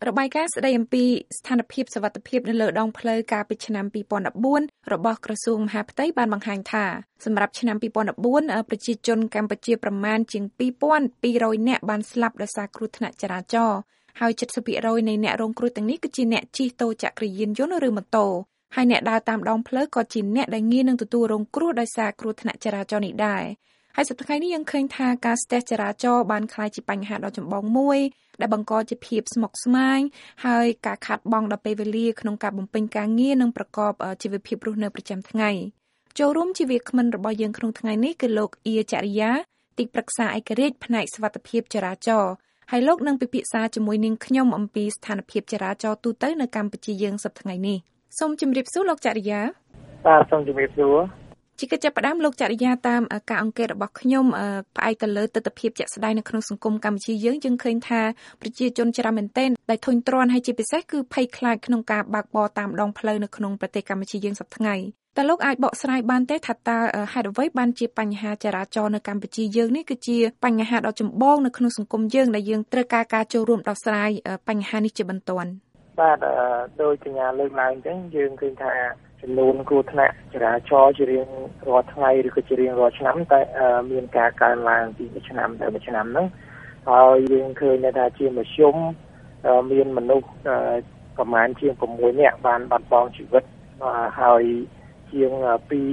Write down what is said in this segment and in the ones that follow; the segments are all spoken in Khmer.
របាយការណ៍ស្ដីអំពីស្ថានភាពសុវត្ថិភាពនៅលើដងផ្លូវកាលពីឆ្នាំ2014របស់ក្រសួងមហាផ្ទៃបានបង្ហាញថាសម្រាប់ឆ្នាំ2014ប្រជាជនកម្ពុជាប្រមាណជាង2200នាក់បានស្លាប់ដោយសារគ្រោះថ្នាក់ចរាចរណ៍ហើយ 70% នៃអ្នករងគ្រោះទាំងនេះគឺជាអ្នកជិះតូចក្រយានយន្តឬម៉ូតូហើយអ្នកដើរតាមដងផ្លូវក៏ជាអ្នកដែលងាយនឹងទទួលរងគ្រោះដោយសារគ្រោះថ្នាក់ចរាចរណ៍នេះដែរហើយសប្តាហ៍នេះយើងឃើញថាការស្ទះចរាចរណ៍បានក្លាយជាបញ្ហាដ៏ចម្បងមួយដែលបង្កជាភាពស្មុគស្មាញហើយការខាតបង់ដល់ពេលវេលាក្នុងការបំពេញការងារនិងប្រកបជីវភាពរស់នៅប្រចាំថ្ងៃចូលរួមជាវាគ្មិនរបស់យើងក្នុងថ្ងៃនេះគឺលោកអ៊ីចរិយាទីប្រឹក្សាឯករាជ្យផ្នែកសុវត្ថិភាពចរាចរណ៍ហើយលោកនឹងពិភាក្សាជាមួយនាងខ្ញុំអំពីស្ថានភាពចរាចរណ៍ទូទៅនៅកម្ពុជាយើងសប្តាហ៍ថ្ងៃនេះសូមជម្រាបសួរលោកចរិយាបាទសូមជម្រាបសួរជាកិច្ចចាប់ផ្ដើមលោកចរិយាតាមការអង្កេតរបស់ខ្ញុំផ្អែកទៅលើទស្សនវិជ្ជាជាក់ស្ដែងនៅក្នុងសង្គមកម្ពុជាយើងឃើញថាប្រជាជនច្រើនមែនទែនដែលធុញទ្រាន់ហើយជាពិសេសគឺភ័យខ្លាចក្នុងការបើកបរតាមដងផ្លូវនៅក្នុងប្រទេសកម្ពុជាយើងសប្តាហ៍ថ្ងៃតើលោកអាចបកស្រាយបានទេថាតើហេតុអ្វីបានជាបញ្ហាចរាចរណ៍នៅកម្ពុជាយើងនេះគឺជាបញ្ហាដ៏ចម្បងនៅក្នុងសង្គមយើងដែលយើងត្រូវការចូលរួមដោះស្រាយបញ្ហានេះជាបន្ទាន់បាទដោយកញ្ញាលើកឡើងអញ្ចឹងយើងឃើញថាចំនួនគ្រោះថ្នាក់ចរាចរណ៍ជារៀងរាល់ថ្ងៃឬក៏ជារៀងរាល់ឆ្នាំតែមានការកើនឡើងពីមួយឆ្នាំទៅមួយឆ្នាំហ្នឹងហើយយើងឃើញថាជាមធ្យមមានមនុស្សប្រមាណជាង6នាក់បានបាត់បង់ជីវិតហើយជាង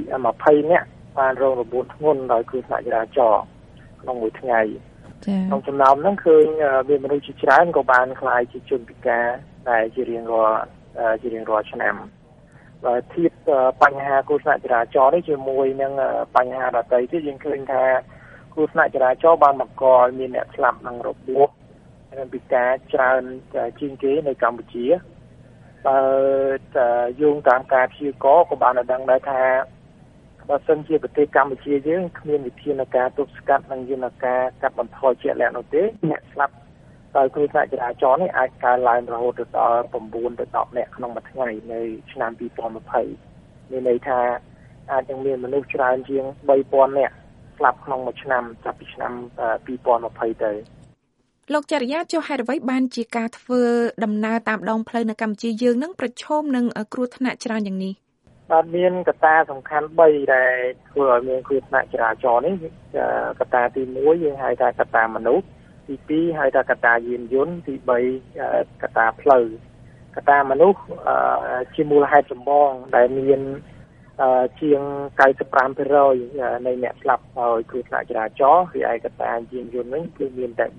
20នាក់បានរងរបួសធ្ងន់ដោយគ្រោះថ្នាក់ចរាចរណ៍ក្នុងមួយថ្ងៃក្នុងចំណោមហ្នឹងឃើញមានមនុស្សជាច្រើនក៏បានក្លាយជាជនពិការដែលជារៀងរាល់ឆ្នាំបើធៀបបញ្ហាគ្រោះថ្នាក់ចរាចរណ៍នេះជាមួយនឹងបញ្ហាដទៃទៀតយើងឃើញថាគ្រោះថ្នាក់ចរាចរណ៍បានបង្កឲ្យមានអ្នកស្លាប់និងរបួសនិងពិការច្រើនជាងគេនៅកម្ពុជាបើយោងតាមការព្យាករណ៍ក៏បានដឹងដែរថាបើសិនជាប្រទេសកម្ពុជាយើងគ្មានវិធានការទប់ស្កាត់និងយន្តការកាត់បន្ថយជាក់លាក់នោះទេអ្នកស្លាប់ដោយគ្រោះថ្នាក់ចរាចរណ៍នេះអាចកើនឡើងរហូតដល់9ទៅ10នាក់ក្នុងមួយថ្ងៃនៅឆ្នាំ2020មានន័យថាអាចនឹងមានមនុស្សច្រើនជាង3000នាក់ស្លាប់ក្នុងមួយឆ្នាំចាប់ពីឆ្នាំ2020ទៅលោកចរិយាចុះហេតុអ្វីបានជាការធ្វើដំណើរតាមដងផ្លូវនៅកម្ពុជាយើងនឹងប្រឈមនឹងគ្រោះថ្នាក់ច្រើនយ៉ាងនេះបាទមានកត្តាសំខាន់3ដែលធ្វើឲ្យមានគ្រោះថ្នាក់ចរាចរណ៍នេះកត្តាទី1យើងហៅថាកត្តាមនុស្សទី2ហៅថាកត្តាយានយន្តទី3កត្តាផ្លូវកត្តាមនុស្សជាមូលហេតុចម្បងដែលមានជាង 95% នៃអ្នកស្លាប់ដោយគ្រោះថ្នាក់ចរាចរណ៍ហើយឯកត្តាយានយន្តវិញគឺមានតែ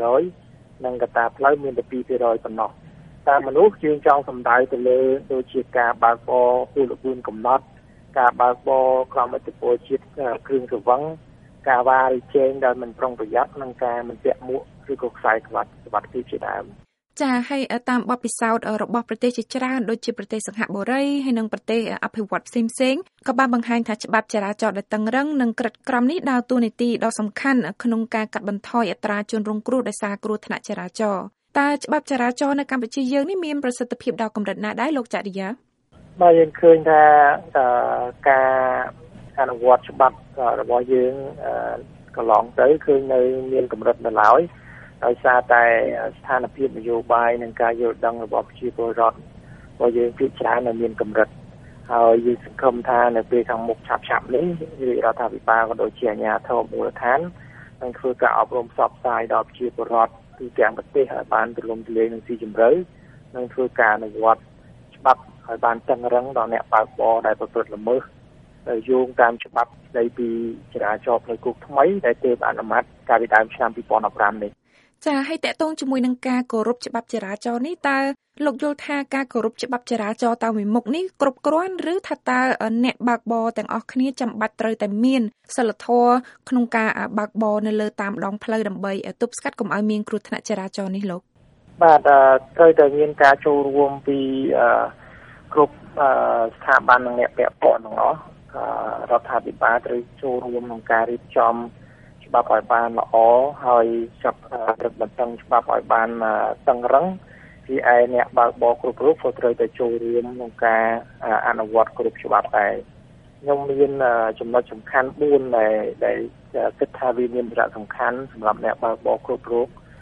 3% និងកត្តាផ្លូវមានតែ 2% ប៉ុណ្ណោះតាមមនុស្សយើងចង់សម្ដៅទៅលើដូចជាការបើកបរហួសល្បឿនកំណត់ការបើកបរក្រោមឥទ្ធិពលជាតិគ្រឿងស្រវឹងការវ៉ាឬជែងដែលមិនប្រុងប្រយ័ត្ននិងការមិនពាក់មួកឬក៏ខ្សែក្បាត់សុវត្ថិភាពជាដើមចាហើយតាមបទពិសោធន៍របស់ប្រទេសជាច្រើនដូចជាប្រទេសសិង្ហបុរីហើយនិងប្រទេសអភិវឌ្ឍផ្សេងៗក៏បានបង្ហាញថាច្បាប់ចរាចរណ៍ដែលតឹងរ៉ឹងនិងក្រិតក្រមនេះដើរតួនាទីដ៏សំខាន់ក្នុងការកាត់បន្ថយអត្រាជនរងគ្រោះដោយសារគ្រោះថ្នាក់ចរាចរណ៍តើច្បាប់ចរាចរណ៍នៅកម្ពុជាយើងនេះមានប្រសិទ្ធភាពដល់កម្រិតណាដែរលោកចរិយាបាទយើងឃើញថាការអនុវត្តច្បាប់របស់យើងកន្លងទៅឃើញនៅមានកម្រិតនៅឡើយដោយសារតែស្ថានភាពនយោបាយនិងការយល់ដឹងរបស់ប្រជាពលរដ្ឋរបស់យើងភាគច្រើននៅមានកម្រិតហើយយើងសង្ឃឹមថានៅពេលខាងមុខឆាប់ៗនេះរដ្ឋាភិបាលក៏ដូចជាអាជ្ញាធរមូលដ្ឋាននឹងធ្វើការអប់រំផ្សព្វផ្សាយដល់ប្រជាពលរដ្ឋទូទាំងប្រទេសឲ្យបានទូលំទូលាយនិងស៊ីជម្រៅនិងធ្វើការអនុវត្តច្បាប់ឲ្យបានតឹងរ៉ឹងដល់អ្នកបើកបរដែលប្រព្រឹត្តល្មើសដោយយោងតាមច្បាប់ស្តីពីចរាចរណ៍ផ្លូវគោកថ្មីដែលទើបអនុម័តកាលពីដើមឆ្នាំ2015នេះចាហើយតកតងជាមួយនឹងការគោរពច្បាប់ចរាចរណ៍នេះតើលោកយល់ថាការគោរពច្បាប់ចរាចរណ៍តាមមុខនេះគ្រប់គ្រាន់ឬថាតើអ្នកបើកបរទាំងអស់គ្នាចាំបាច់ត្រូវតែមានសីលធម៌ក្នុងការបើកបរនៅលើតាមដងផ្លូវដើម្បីទប់ស្កាត់កុំឲ្យមានគ្រោះថ្នាក់ចរាចរណ៍នេះលោកបាទត្រូវតែមានការចូលរួមពីគ្រប់ស្ថាប័ននិងអ្នកពាក់ព័ន្ធទាំងអស់រដ្ឋាភិបាលត្រូវចូលរួមក្នុងការរៀបចំច្បាប់ឲ្យបានល្អហើយចាប់រឹតបន្តឹងច្បាប់ឲ្យបានតឹងរ៉ឹងពីឯអ្នកបើកបរគ្រប់រូបក៏ត្រូវតែចូលរួមក្នុងការអនុវត្តគ្រប់ច្បាប់ដែរខ្ញុំមានចំណុចសំខាន់4ដែលគិតថាវាមានសារៈសំខាន់សម្រាប់អ្នកបើកបរគ្រប់រូប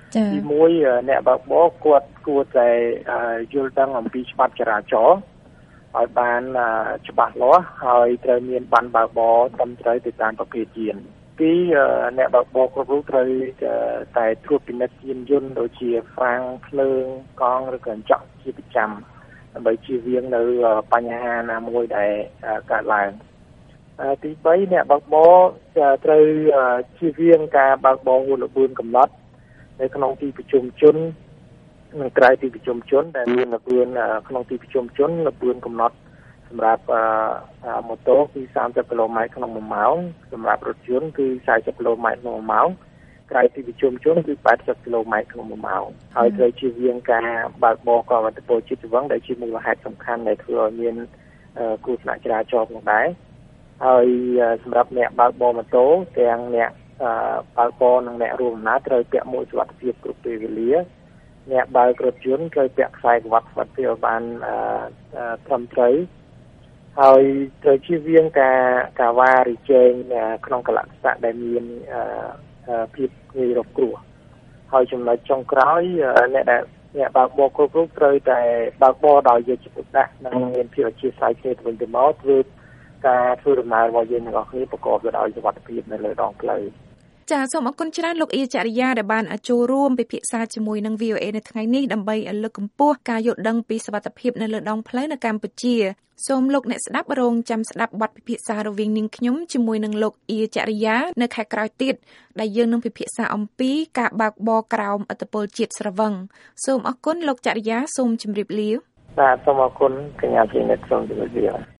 ទីមួយអ្នកបើកបរគាត់គួរតែយល់ដឹងអំពីច្បាប់ចរាចរណ៍ឲ្យបានច្បាស់លាស់ហើយត្រូវមានប័ណ្ណបើកបរត្រឹមត្រូវទៅតាមប្រភេទយានពីអ្នកបើកបរគ្រប់រូបត្រូវតែត្រួតពិនិត្យយានយន្តដូចជាហ្វ្រាំងភ្លើងកង់ឬក៏កញ្ចក់ជាប្រចាំដើម្បីជៀសវាងនៅបញ្ហាណាមួយដែលកើតឡើងទី3អ្នកបើកបរត្រូវជៀសវាងការបើកបរហួសល្បឿនកំណត់នៅក្នុងទីប្រជុំជននិងក្រៅទីប្រជុំជនដែលមានល្បឿនក្នុងទីប្រជុំជនល្បឿនកំណត់សម្រាប់ម៉ូតូគឺ30គីឡូម៉ែត្រក្នុង1ម៉ោងសម្រាប់រថយន្តគឺ40គីឡូម៉ែត្រក្នុង1ម៉ោងក្រៅទីប្រជុំជនគឺ80គីឡូម៉ែត្រក្នុង1ម៉ោងហើយត្រូវជៀសវាងការបើកបរកង្វះពលជាតិច្រវឹងដែលជាមូលហេតុសំខាន់ដែលធ្វើឲ្យមានគ្រោះថ្នាក់ចរាចរណ៍ផងដែរហើយសម្រាប់អ្នកបើកបរម៉ូតូទាំងអ្នកបើកបរនិងអ្នករួមដំណើរត្រូវពាក់មួកសុវត្ថិភាពគ្រប់ពេលវេលាអ្នកបើករថយន្តត្រូវពាក់ខ្សែក្រវាត់សុវត្ថិភាពឲ្យបានត្រឹមត្រូវហើយត្រូវជៀសវាងការវ៉ារីជែងក្នុងកលៈទេសៈដែលមានភាពងាយរងគ្រោះហើយចំណុចចុងក្រោយអ្នកបើកបរគ្រប់រូបត្រូវតែបើកបរដោយយកចិត្តទុកដាក់និងមានភាពអធ្យាស្រ័យគ្នាទៅវិញទៅមកការធ្វើដំណើររបស់យើងទាំងអស់គ្នាប្រកបទៅដោយសុវត្ថិភាពនៅលើដងផ្លូវចាសូមអរគុណច្រើនលោកអ៊ីចរិយាដែលបានចូលរួមពិភាក្សាជាមួយនឹង VOA នៅថ្ងៃនេះដើម្បីលើកកម្ពស់ការយល់ដឹងពីសុវត្ថិភាពនៅលើដងផ្លូវនៅកម្ពុជាសូមលោកអ្នកស្ដាប់រងចាំស្ដាប់បទពិភាក្សារវាងនាងខ្ញុំជាមួយនឹងលោកអ៊ីចរិយានៅខែក្រោយទៀតដែលយើងនឹងពិភាក្សាអំពីការបើកបរក្រោមឥទ្ធិពលជាតិស្រវឹងសូមអរគុណលោកចរិយាសូមជម្រាបលាបាទសូមអរគុណកញ្ញាជាអ្នកសូមជម្រាបលា